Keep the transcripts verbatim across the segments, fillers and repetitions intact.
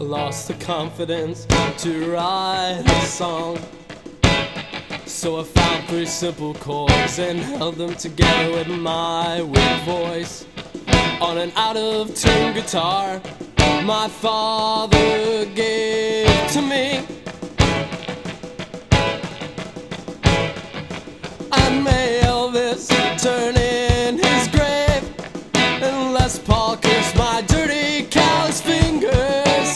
lost the confidence to write a song. So I found three simple chords and held them together with my weak voice on an out-of-tune guitar my father gave to me. And may Elvis turn in his grave and Les Paul kiss my dirty callous fingers,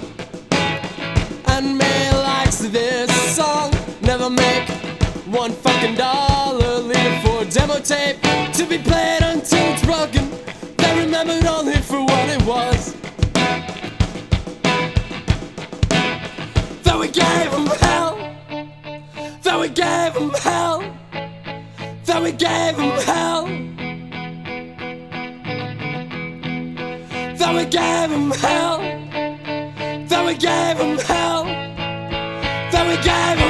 and May likes this song never make one fucking dollar, leave it for a demo tape to be played until it's broken, then remembered only for what it was. Though we gave him hell, though we gave him hell, though we gave him hell, though we gave him hell, though we gave him hell, though we gave him